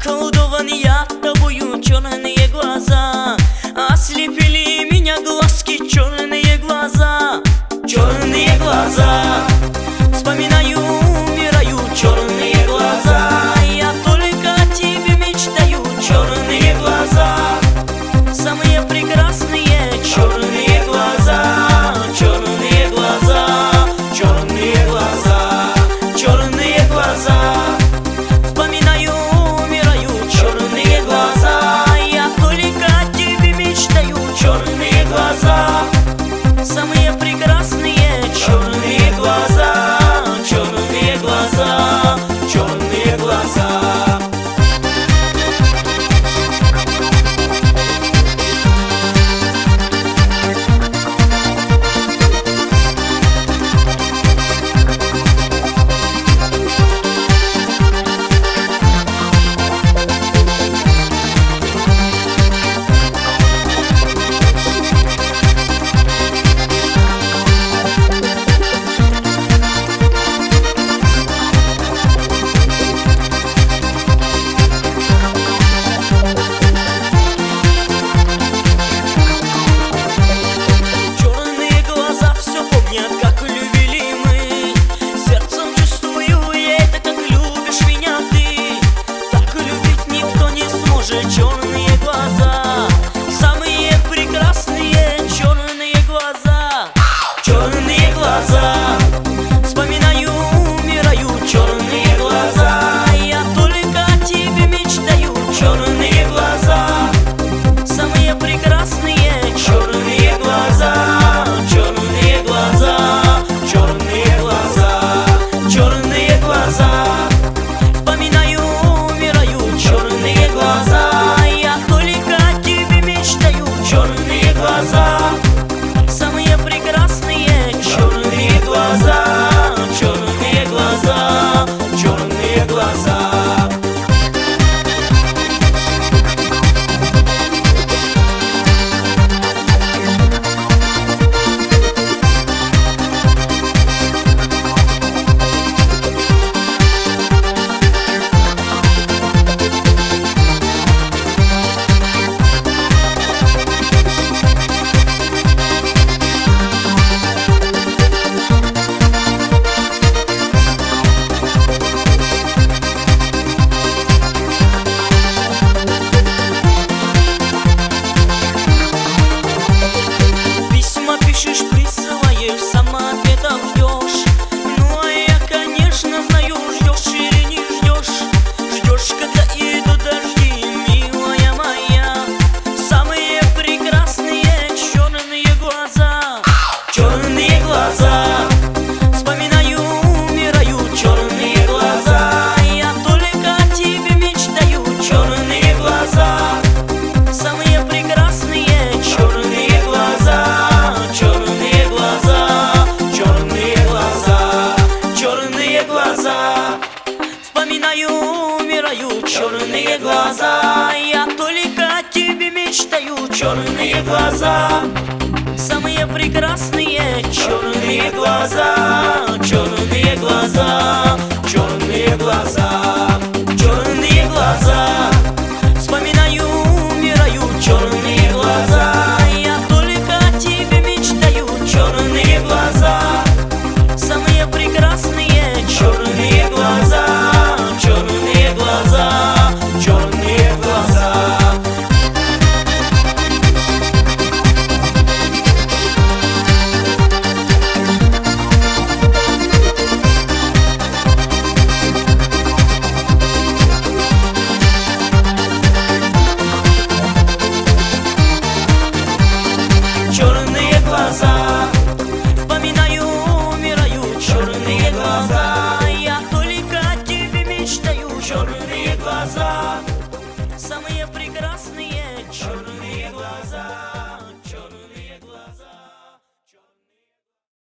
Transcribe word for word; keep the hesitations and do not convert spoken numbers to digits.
Околдован я тобою, черные глаза. Ослепили меня глазки, черные глаза. Черные глаза. Вспоминаю, умираю, черные глаза. Я только о тебе мечтаю, черные глаза. Самые прекрасные черные глаза. Черные глаза, черные глаза, черные глаза. Вспоминаю, умираю, черные глаза. Я только о тебе мечтаю, черные глаза. Самые прекрасные черные глаза. Черные глаза, черные глаза. Как любили мы, сердцем чувствую я это, как любишь меня ты. Так любить никто не сможет. Черные глаза, самые прекрасные черные глаза. Черные глаза. Вспоминаю, умираю, черные глаза. Я только о тебе мечтаю, черные глаза. Самые прекрасные черные глаза. Черные глаза, черные глаза, черные глаза. Вспоминаю, умираю, черные глаза. Я только о тебе мечтаю, черные глаза. Самые прекрасные черные глаза. Черные глаза, черные глаза. Присылаешь, сама ответов ждешь. Ну а я, конечно, знаю, ждешь или не ждешь. Ждешь, когда идут дожди, милая моя. Самые прекрасные черные глаза. Черные глаза. Вспоминаю, умираю, черные глаза. Я только о тебе мечтаю, черные глаза. Самые прекрасные черные глаза. Черные глаза, черные глаза, черные глаза. Вспоминаю, умираю, черные глаза. Я только о тебе мечтаю, черные глаза. Самые прекрасные черные глаза. Черные глаза, черные глаза, черные глаза. Вспоминаю, умираю, черные глаза. Я только о тебе мечтаю, черные глаза. Самые прекрасные черные глаза. Черные глаза, черные глаза. Черные глаза. Вспоминаю, умираю, черные глаза. Я только о тебе мечтаю, черные глаза. Самые прекрасные